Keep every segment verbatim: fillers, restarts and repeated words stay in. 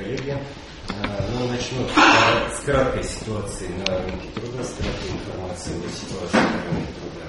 коллеги. Ну, начну с краткой ситуации на рынке труда, с краткой информации о ситуации на рынке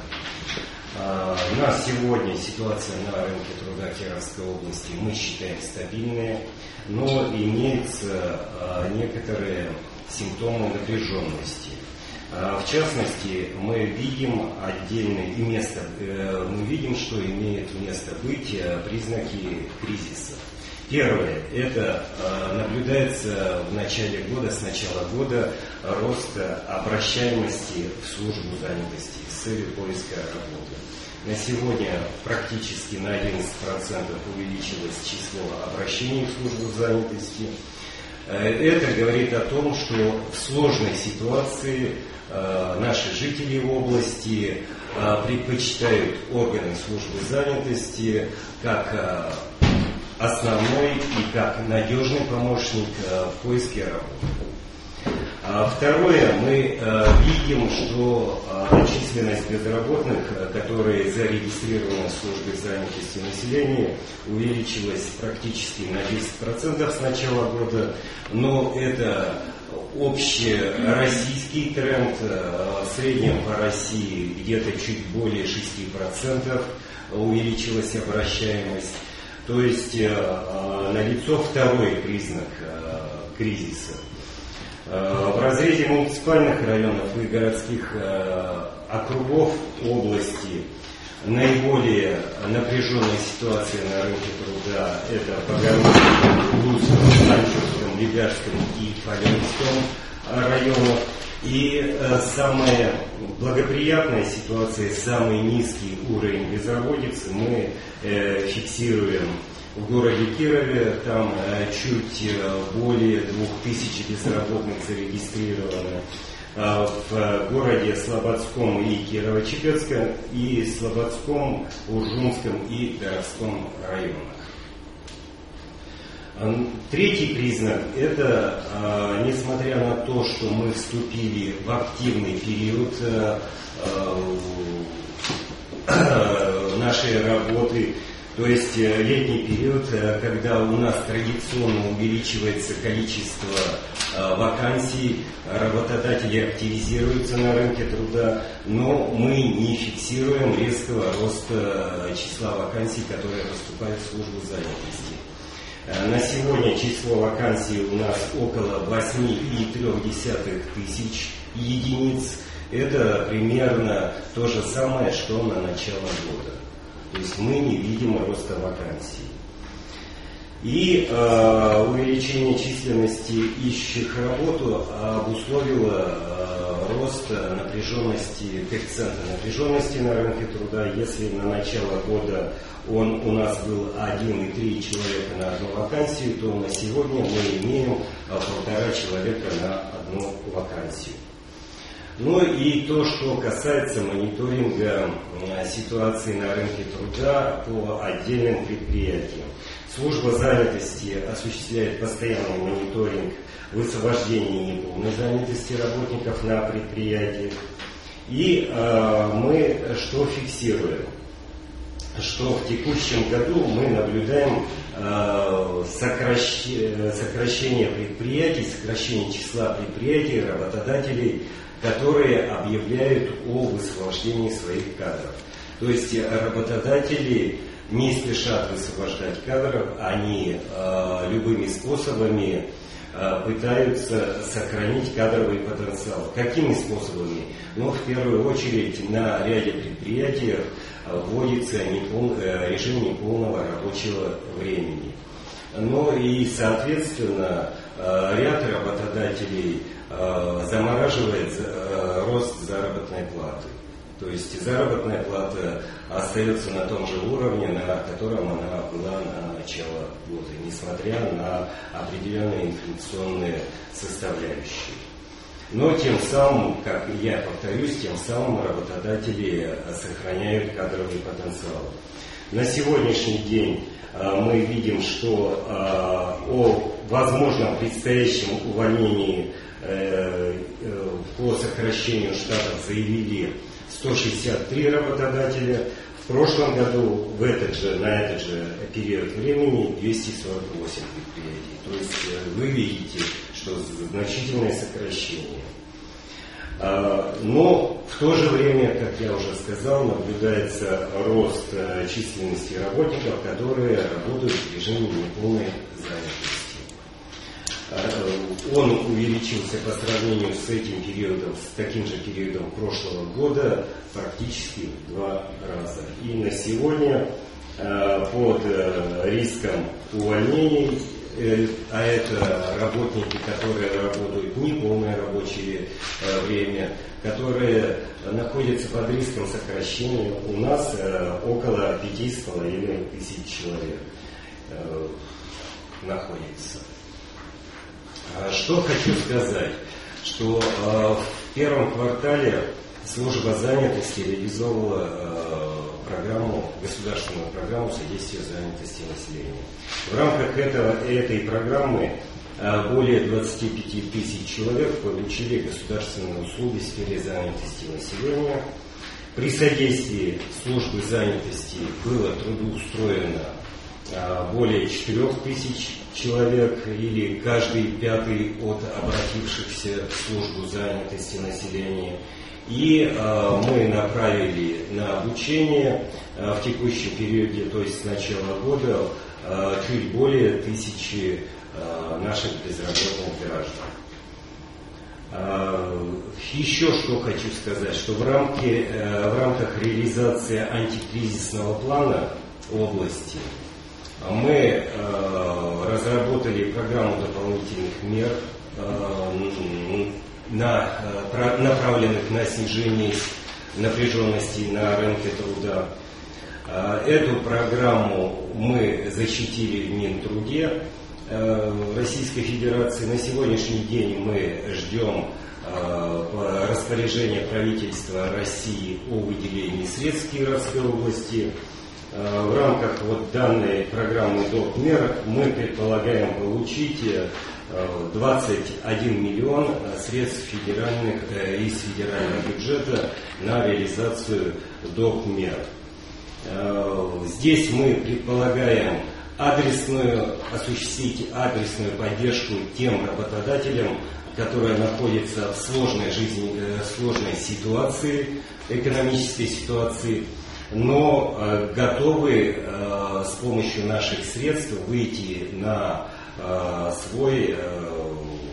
труда. На сегодня ситуация на рынке труда Кировской области мы считаем стабильной, но имеются некоторые симптомы напряженности. В частности, мы видим отдельное место, мы видим, что имеет место быть признаки кризиса. Первое, это наблюдается в начале года, с начала года, рост обращаемости в службу занятости с целью поиска работы. На сегодня практически на одиннадцать процентов увеличилось число обращений в службу занятости. Это говорит о том, что в сложной ситуации наши жители в области предпочитают органы службы занятости как основной и как надежный помощник в поиске работы. Второе, мы видим, что численность безработных, которые зарегистрированы в службе занятости населения, увеличилась практически на десять процентов с начала года, но это общероссийский тренд. В среднем по России где-то чуть более шесть процентов увеличилась обращаемость. То есть налицо второй признак кризиса. В разрезе муниципальных районов и городских округов области наиболее напряженная ситуация на рынке труда – это Богородском, Луцком, Санчурском, Лебяжском и Фаленском районах. И самая благоприятная ситуация, самый низкий уровень безработицы мы фиксируем в городе Кирове. Там чуть более двух тысяч безработных зарегистрировано. В городе Слободском и Кирово-Чепецком, и Слободском, Уржумском и Боровском районах. Третий признак – это, несмотря на то, что мы вступили в активный период нашей работы, то есть летний период, когда у нас традиционно увеличивается количество вакансий, работодатели активизируются на рынке труда, но мы не фиксируем резкого роста числа вакансий, которые поступают в службу занятости. На сегодня число вакансий у нас около восемь целых три десятых тысяч единиц. Это примерно то же самое, что на начало года. То есть мы не видим роста вакансий. И э, увеличение численности ищущих работу обусловило э, рост напряженности, коэффициента напряженности на рынке труда. Если на начало года он у нас был один и три человека на одну вакансию, то на сегодня мы имеем полтора человека на одну вакансию. Ну и то, что касается мониторинга ситуации на рынке труда по отдельным предприятиям. Служба занятости осуществляет постоянный мониторинг высвобождения неполной занятости работников на предприятиях. И э, мы что фиксируем? Что в текущем году мы наблюдаем э, сокращение, сокращение предприятий, сокращение числа предприятий, работодателей, которые объявляют о высвобождении своих кадров. То есть работодатели не спешат высвобождать кадров, они э, любыми способами э, пытаются сохранить кадровый потенциал. Какими способами? Ну, в первую очередь, на ряде предприятий вводится непол... режим неполного рабочего времени. Ну и, соответственно, ряд работодателей замораживает рост заработной платы. То есть заработная плата остается на том же уровне, на котором она была на начало года, несмотря на определенные инфляционные составляющие. Но тем самым, как я повторюсь, тем самым работодатели сохраняют кадровый потенциал. На сегодняшний день мы видим, что о возможном предстоящем увольнении по сокращению штатов заявили сто шестьдесят три работодателя. В прошлом году в этот же, на этот же период времени двести сорок восемь предприятий. То есть вы видите, что значительное сокращение. Но в то же время, как я уже сказал, наблюдается рост численности работников, которые работают в режиме неполной занятости. Он увеличился по сравнению с этим периодом, с таким же периодом прошлого года практически в два раза. И на сегодня под риском увольнений, а это работники, которые работают неполное рабочее время, которые находятся под риском сокращения, у нас около пяти с половиной тысяч человек находится. Что хочу сказать, что в первом квартале служба занятости реализовывала программу, государственную программу содействия занятости населения. В рамках этого, этой программы более двадцати пяти тысяч человек получили государственные услуги в сфере занятости населения. При содействии службы занятости было трудоустроено более четырёх тысяч человек, или каждый пятый от обратившихся в службу занятости населения. И э, мы направили на обучение э, в текущем периоде, то есть с начала года, э, чуть более тысячи э, наших безработных граждан. Э, еще что хочу сказать, что в, рамке, э, в рамках реализации антикризисного плана области мы э, разработали программу дополнительных мер, э, на, направленных на снижение напряженности на рынке труда. Эту программу мы защитили в Минтруде Российской Федерации. На сегодняшний день мы ждем распоряжения правительства России о выделении средств в Кировской области. В рамках вот данной программы доп. Мер мы предполагаем получить двадцать один миллион средств федеральных, из федерального бюджета на реализацию доп. Мер. Здесь мы предполагаем адресную, осуществить адресную поддержку тем работодателям, которые находятся в сложной жизни, сложной ситуации, экономической ситуации, но э, готовы э, с помощью наших средств выйти на э, свой, э,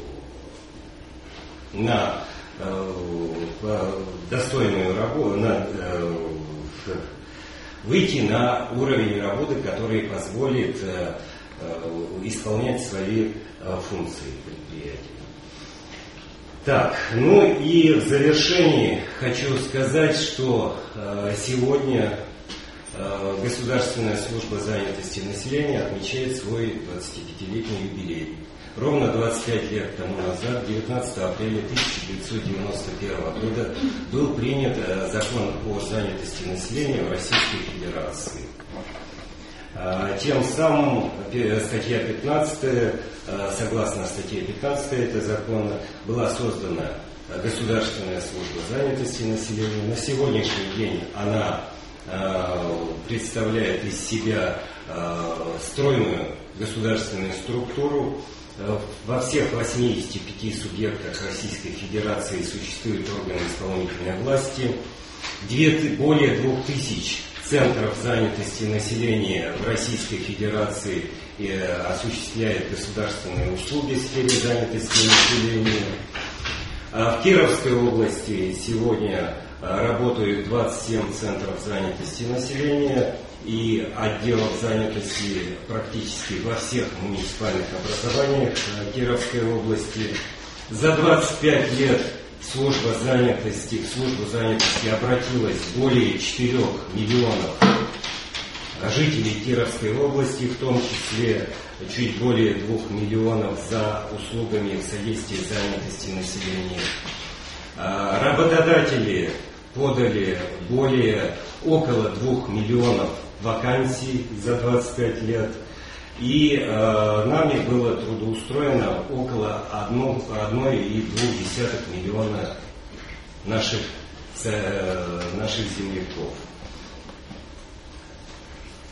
на э, достойную работу, на, э, выйти на уровень работы, который позволит э, э, исполнять свои э, функции предприятия. Так, ну и в завершении хочу сказать, что э, сегодня э, Государственная служба занятости населения отмечает свой двадцатипятилетний юбилей. Ровно двадцать пять лет тому назад, девятнадцатого апреля тысяча девятьсот девяносто первого года, был принят э, закон о занятости населения в Российской Федерации. Тем самым статья пятнадцатая, согласно статье пятнадцатой этого закона, была создана Государственная служба занятости населения. На сегодняшний день она представляет из себя стройную государственную структуру. Во всех восьмидесяти пяти субъектах Российской Федерации существуют органы исполнительной власти. Более двух тысяч центров занятости населения в Российской Федерации осуществляет государственные услуги в сфере занятости населения. В Кировской области сегодня работают двадцать семь центров занятости населения и отделов занятости практически во всех муниципальных образованиях Кировской области. За двадцать пять лет служба занятости, в службу занятости обратилось более четырёх миллионов жителей Кировской области, в том числе чуть более двух миллионов за услугами в содействии занятости населения. Работодатели подали более около двух миллионов вакансий за двадцать пять лет. И э, нами было трудоустроено около одной и двух десятых миллиона наших, э, наших земляков.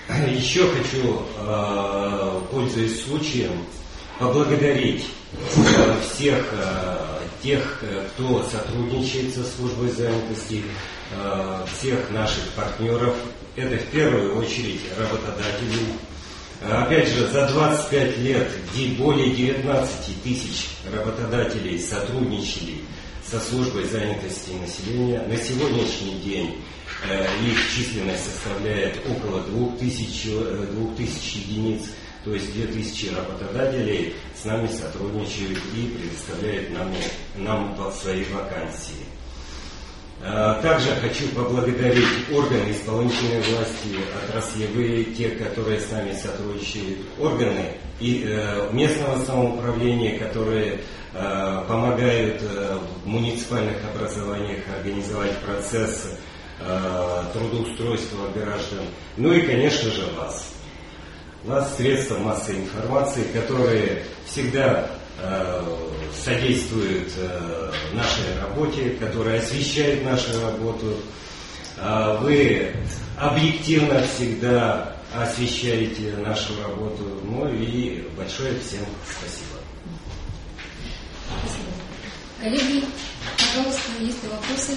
Еще хочу, пользуясь случаем, поблагодарить всех тех, кто сотрудничает со службой занятости, всех наших партнеров. Это в первую очередь работодателей. Опять же, за двадцать пять лет более девятнадцати тысяч работодателей сотрудничали со службой занятости населения. На сегодняшний день их численность составляет около двух тысяч, двух тысяч единиц, то есть две тысячи работодателей с нами сотрудничают и предоставляют нам, нам свои вакансии. Также хочу поблагодарить органы исполнительной власти, отраслевые, те, которые с нами сотрудничают, органы и местного самоуправления, которые помогают в муниципальных образованиях организовать процесс трудоустройства граждан. Ну и, конечно же, вас. Вас, средства массовой информации, которые всегда э, содействуют э, нашей работе, которые освещают нашу работу. Э, вы объективно всегда освещаете нашу работу. Ну и большое всем спасибо. Спасибо. Коллеги, пожалуйста, есть ли вопросы?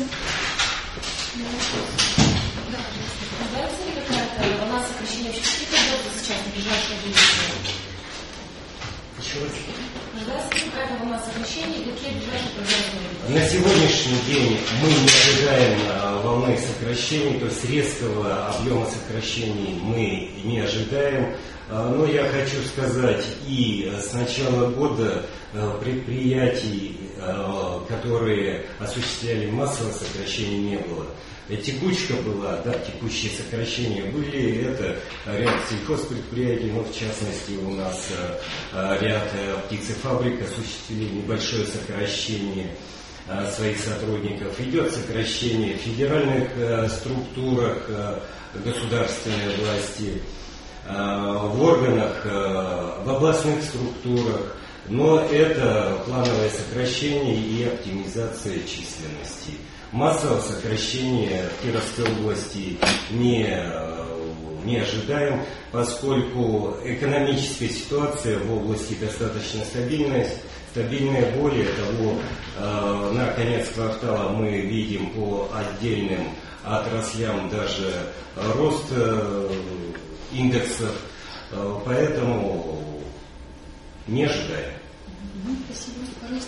Да, ожидается ли какая-то волна сокращения общественных работы сейчас на ближайшее время? Еще раз. Ожидается ли какая-то волна сокращения и какие ближайшие программы? На сегодняшний день мы не ожидаем волны сокращений, то есть резкого объема сокращений мы не ожидаем. Но я хочу сказать, и с начала года предприятий, которые осуществляли массовое сокращение, не было. Текучка была, да, текущие сокращения были, это ряд сельхозпредприятий, но в частности у нас ряд птицефабрик осуществили небольшое сокращение своих сотрудников. Идет сокращение в федеральных структурах государственной власти, в органах, в областных структурах, но это плановое сокращение и оптимизация численности. Массового сокращения в Кировской области не, не ожидаем, поскольку экономическая ситуация в области достаточно стабильная. Стабильная, более того, на конец квартала мы видим по отдельным отраслям даже рост индексов, поэтому не ожидаем. Спасибо. Пожалуйста.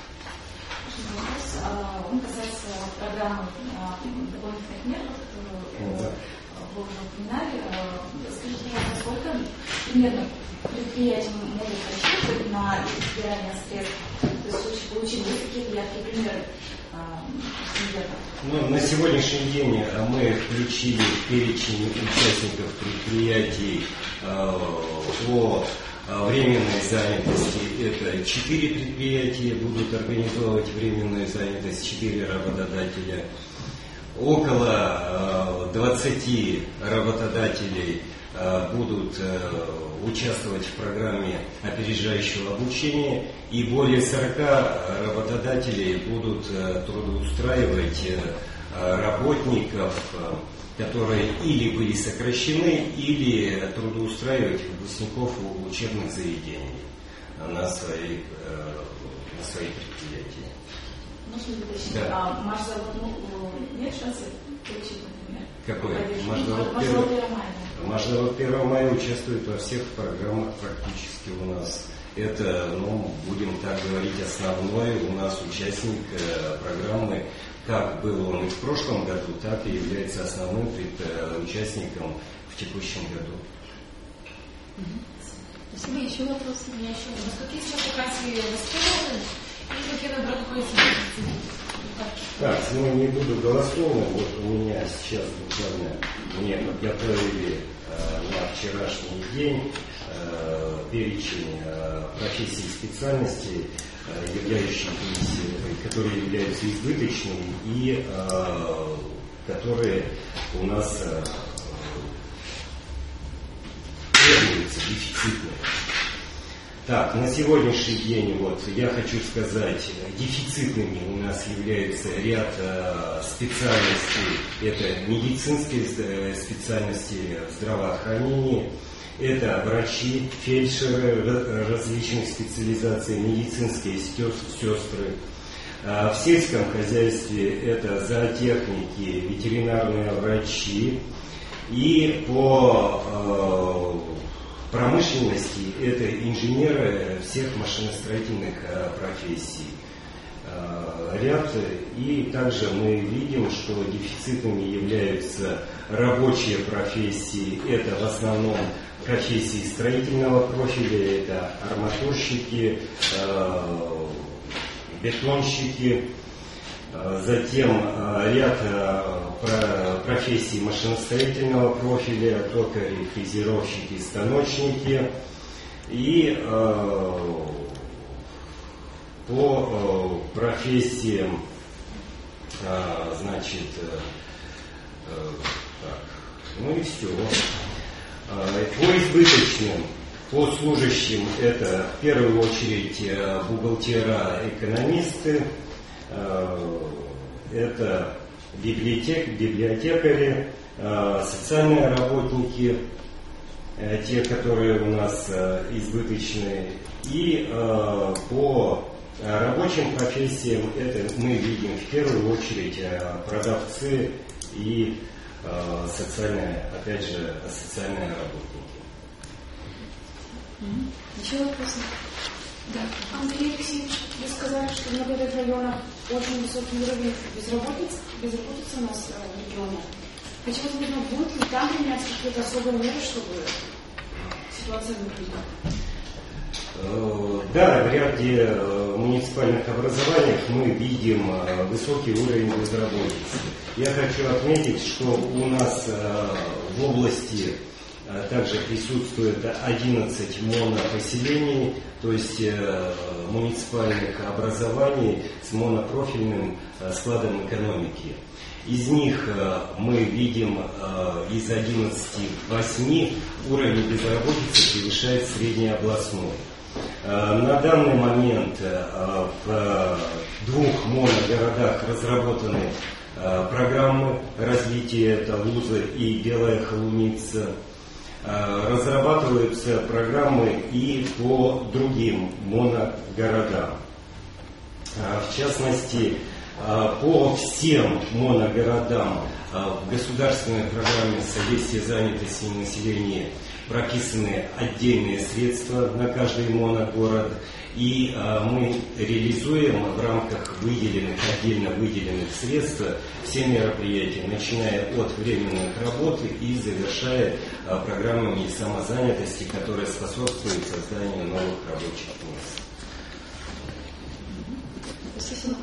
Вопрос, он касается программы дополнительных мер, которую да. вы уже упоминали. Скажите, насколько примерно предприятия могут рассчитывать на избирание средств? То есть получили вы какие-то яркие примеры? Ну, на сегодняшний день мы включили в перечень участников предприятий э, по временной занятости. Это четыре предприятия будут организовывать временную занятость, четыре работодателя. Около двадцати работодателей будут участвовать в программе опережающего обучения, и более сорока работодателей будут трудоустраивать работников, которые или были сокращены, или трудоустраивать выпускников учебных заведений на свои, на свои предприятия. Можно ли уточнить? Да. А Машзавод, ну, нет шансов получить, например? Какой? Машзавод Машзавод первого мая участвует во всех программах практически у нас. Это, ну, будем так говорить, основной у нас участник э, программы. Как был он и в прошлом году, так и является основным участником в текущем году. Спасибо. Еще вопросы? У меня еще вопрос. Какие сейчас вакансии востребованы и какие, наоборот, находятся? Так, ну не буду голословным. Вот у меня сейчас буквально мне подготовили э, на вчерашний день э, перечень э, профессий и специальностей, являющиеся, которые являются избыточными и э, которые у нас э, требуются, дефицитные. Так, на сегодняшний день вот я хочу сказать, дефицитными у нас являются ряд э, специальностей. Это медицинские специальности в здравоохранении, это врачи, фельдшеры различных специализаций, медицинские сестры. В сельском хозяйстве это зоотехники, ветеринарные врачи. И по э, промышленности это инженеры всех машиностроительных э, профессий. Э, ряд. И также мы видим, что дефицитными являются рабочие профессии. Это в основном профессии строительного профиля, это арматурщики, э, бетонщики, затем ряд профессий машиностроительного профиля, токари, фрезеровщики, станочники. И по профессиям, значит, так, ну и все. По избыточным, по служащим это в первую очередь бухгалтера, экономисты, это библиотек, библиотекари, социальные работники, те, которые у нас избыточные. И по рабочим профессиям это мы видим в первую очередь продавцы и социальные, опять же, социальные работники. Еще вопросы? Да. Андрей Алексеевич, вы сказали, что в многих районах очень высокий уровень безработицы, безработицы у нас в регионе. Хотелось бы узнать, будут ли там принять какие-то особые меры, чтобы ситуация выглядела? Да, в ряде муниципальных образований мы видим высокий уровень безработицы. Я хочу отметить, что у нас в области также присутствует одиннадцать монопоселений, то есть муниципальных образований с монопрофильным складом экономики. Из них мы видим из одиннадцати восемь уровень безработицы превышает среднеобластной. На данный момент в двух моногородах разработаны программы развития, это Луза и Белая Холуница. Разрабатываются программы и по другим моногородам. В частности, по всем моногородам в государственной программе содействия занятости населения прописаны отдельные средства на каждый моногород. И мы реализуем в рамках выделенных, отдельно выделенных средств все мероприятия, начиная от временных работ и завершая программами самозанятости, которые способствуют созданию новых рабочих мест. Спасибо.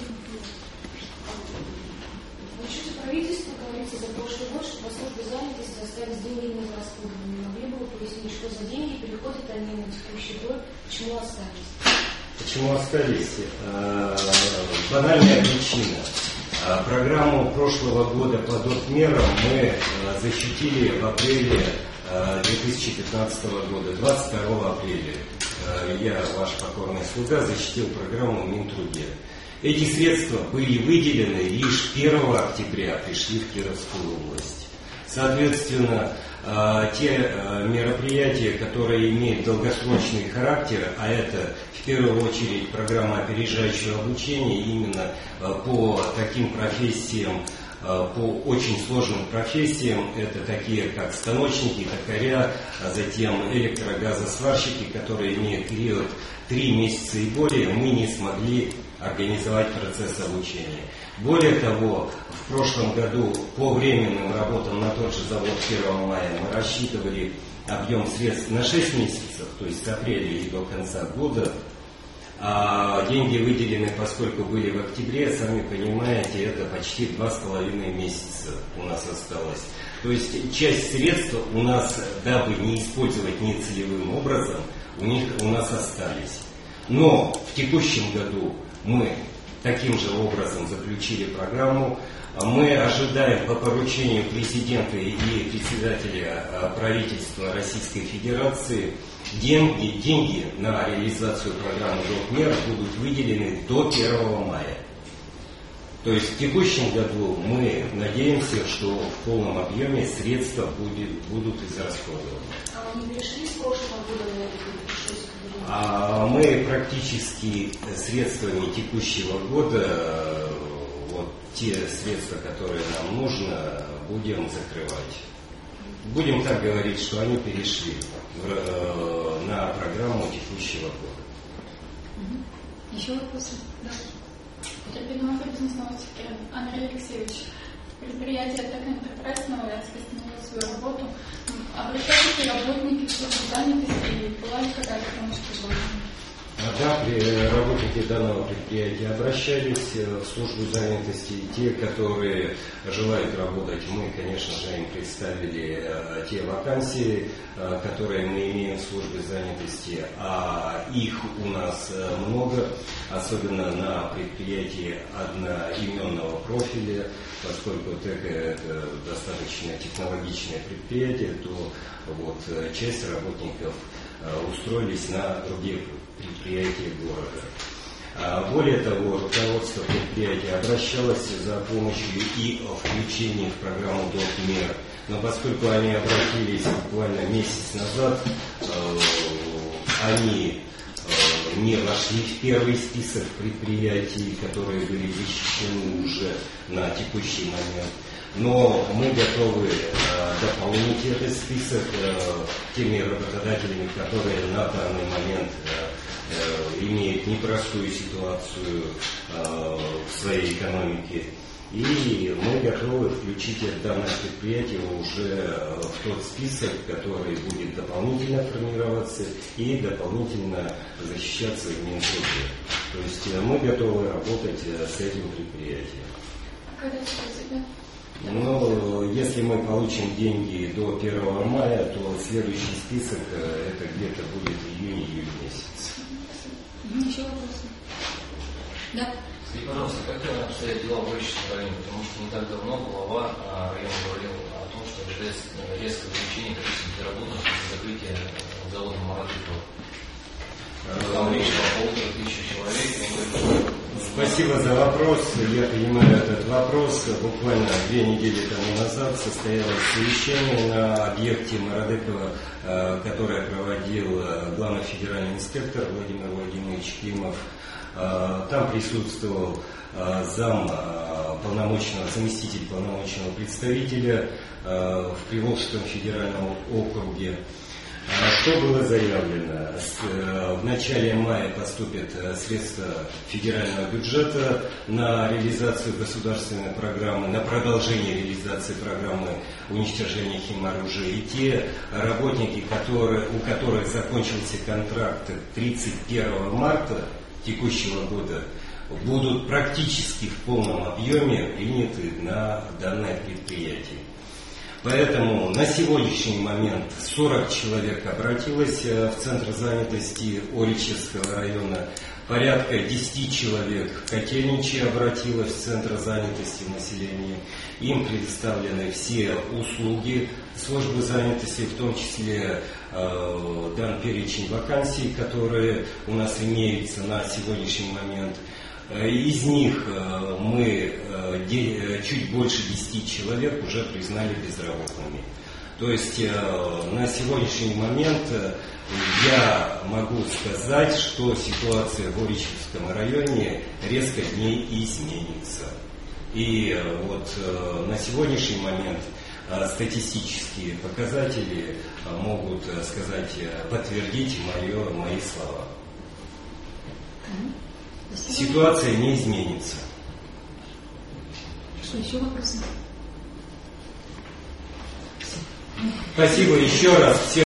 В отчете правительства говорится за прошлый год, что по службе занятости остались деньги нерасходованными. Не могли бы вы пояснить, что за деньги, переходят они на текущий год, почему остались? Почему остались? Банальная причина. Программу прошлого года по дотмерам мы защитили в апреле две тысячи пятнадцатого года, двадцать второго апреля. Я, ваш покорный слуга, защитил программу в Минтруде. Эти средства были выделены лишь первого октября, пришли в Кировскую область. Соответственно, те мероприятия, которые имеют долгосрочный характер, а это в первую очередь программа опережающего обучения именно по таким профессиям, по очень сложным профессиям, это такие как станочники, токаря, а затем электрогазосварщики, которые имеют период три месяца и более, мы не смогли организовать процесс обучения. Более того, в прошлом году по временным работам на тот же завод первого мая мы рассчитывали объем средств на шесть месяцев, то есть с апреля и до конца года. А деньги выделены, поскольку были в октябре, сами понимаете, это почти два с половиной месяца у нас осталось. То есть часть средств у нас, дабы не использовать нецелевым образом, у них у нас остались. Но в текущем году мы таким же образом заключили программу. Мы ожидаем по поручению президента и председателя правительства Российской Федерации деньги, деньги на реализацию программы «Док-мер» будут выделены до первого мая. То есть в текущем году мы надеемся, что в полном объеме средства будет, будут израсходованы. А вы не перешли с прошлого года на это? А мы практически средствами текущего года, вот те средства, которые нам нужно, будем закрывать. Будем так говорить, что они перешли в, на программу текущего года. Угу. Еще вопросы? Да. Потребительного бизнесного сектора. Андрей Алексеевич, предприятие «Тек Энтерпрайз» Новоярск остановило свою работу. Обращались ли работники в службу занятости и была ли какая-то помощь предложена? Да, работники данного предприятия обращались в службу занятости. Те, которые желают работать, мы, конечно же, им представили те вакансии, которые мы имеем в службе занятости, а их у нас много, особенно на предприятии одноименного профиля, поскольку ТЭК это достаточно технологичное предприятие, то вот часть работников устроились на другие предприятия города. Более того, руководство предприятия обращалось за помощью и включением в программу «Док-мер». Но поскольку они обратились буквально месяц назад, они не вошли в первый список предприятий, которые были защищены уже на текущий момент. Но мы готовы э, дополнить этот список э, теми работодателями, которые на данный момент э, э, имеют непростую ситуацию э, в своей экономике. И мы готовы включить данное предприятие уже в тот список, который будет дополнительно формироваться и дополнительно защищаться в Минтруде. То есть э, мы готовы работать э, с этим предприятием. Когда это? Но если мы получим деньги до первого мая, то следующий список это где-то будет июнь-июль месяц. Еще вопросы? Да. Скажите, пожалуйста, как обстоят дела в Горическом районе? Потому что не так давно глава района говорил о том, что ожидается резкое увеличение количества безработных после закрытия завода Марадыкова. Там речь о полутора тысячи человек. Спасибо за вопрос. Я понимаю этот вопрос. Буквально две недели тому назад состоялось совещание на объекте Марадыкова, которое проводил главный федеральный инспектор Владимир Владимирович Климов. Там присутствовал зам полномочного, заместитель полномочного представителя в Приволжском федеральном округе. Что было заявлено? В начале мая поступят средства федерального бюджета на реализацию государственной программы, на продолжение реализации программы уничтожения химоружия. И те работники, которые, у которых закончился контракт тридцать первого марта текущего года, будут практически в полном объеме приняты на данное предприятие. Поэтому на сегодняшний момент сорок человек обратилось в Центр занятости Оричевского района, порядка десять человек в Котельниче обратилось в Центр занятости населения. Им предоставлены все услуги службы занятости, в том числе э, дан перечень вакансий, которые у нас имеются на сегодняшний момент. Из них мы чуть больше десяти человек уже признали безработными. То есть на сегодняшний момент я могу сказать, что ситуация в Оричевском районе резко не изменится. И вот на сегодняшний момент статистические показатели могут сказать, подтвердить мое, мои слова. Ситуация не изменится. Что, еще вопросы? Спасибо еще раз всем.